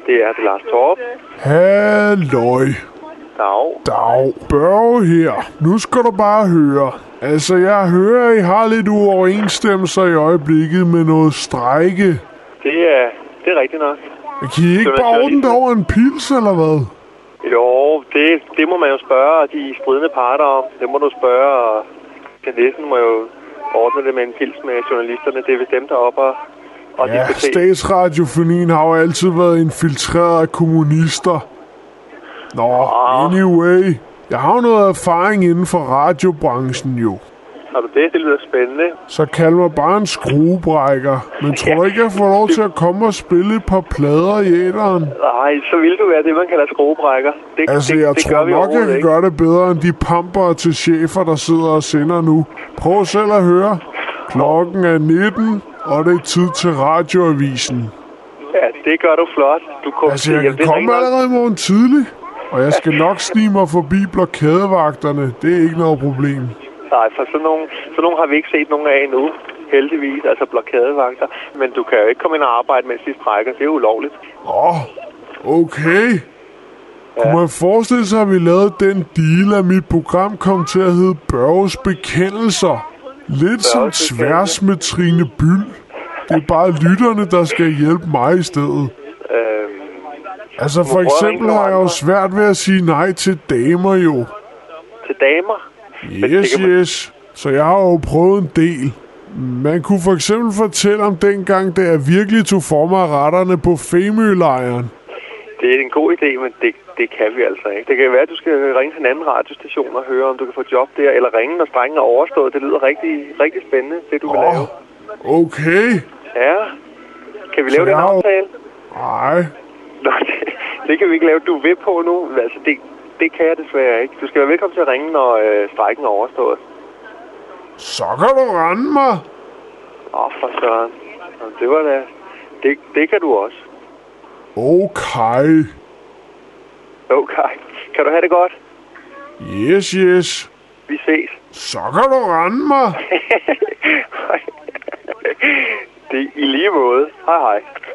Det er Lars Torp. Halløj. Dag. Børge her. Nu skal du bare høre. Altså, jeg hører, I har lidt uoverensstemmelser i øjeblikket med noget strejke. Det er rigtigt nok. Kan I ikke bare ordne det over en pils, eller hvad? Jo, det må man jo spørge de stridende parter om. Det må du spørge, og Nielsen må jo ordne det med en pils med journalisterne. Det er vist dem, der er oppe og ja, diskutere. Statsradiofonien har jo altid været infiltreret af kommunister. Nå, anyway. Jeg har jo noget erfaring inden for radiobranchen jo. Har du det? Det lyder spændende. Så kald mig bare en skruebrækker. Men tror du ikke, jeg får lov til at komme og spille et par plader i æteren? Nej, så vil du være det, man kalder skruebrækker. Jeg tror nok, jeg kan gøre det bedre end de pamper til chefer, der sidder og sender nu. Prøv selv at høre. Klokken er 19, og det er tid til radioavisen. Ja, det gør du flot. Jeg kan komme allerede i morgen tidlig. Og jeg skal nok snige mig forbi blokadevagterne. Det er ikke noget problem. Nej, for sådan nogle har vi ikke set nogen af endnu. Heldigvis, altså blokadevagter. Men du kan jo ikke komme ind og arbejde, mens de strækker. Det er ulovligt. Okay. Ja. Kunne man forestille sig, at vi lavede den deal, at mit program kom til at hedde Børges Bekendelser? Lidt som tværs med Trine Byld. Det er bare lytterne, der skal hjælpe mig i stedet. Altså for eksempel har jeg jo svært ved at sige nej til damer jo. Til damer? Yes. Så jeg har jo prøvet en del. Man kunne for eksempel fortælle om dengang, da jeg virkelig tog for mig retterne på Femølejren. Det er en god idé, men det kan vi altså ikke. Det kan være, at du skal ringe til en anden radiostation og høre, om du kan få job der, eller ringe, når strengen er overstået. Det lyder rigtig, rigtig spændende, det du vil lave. Okay. Ja. Kan vi lave den aftale? Nej. Nå, det kan vi ikke lave. Du er ved på nu. Altså, det kan jeg desværre ikke. Du skal være velkommen til at ringe, når strejken er overstået. Så kan du rende mig. For søren. Det var da... Det kan du også. Okay. Kan du have det godt? Yes. Vi ses. Så kan du rende mig. Det er i lige måde. Hej.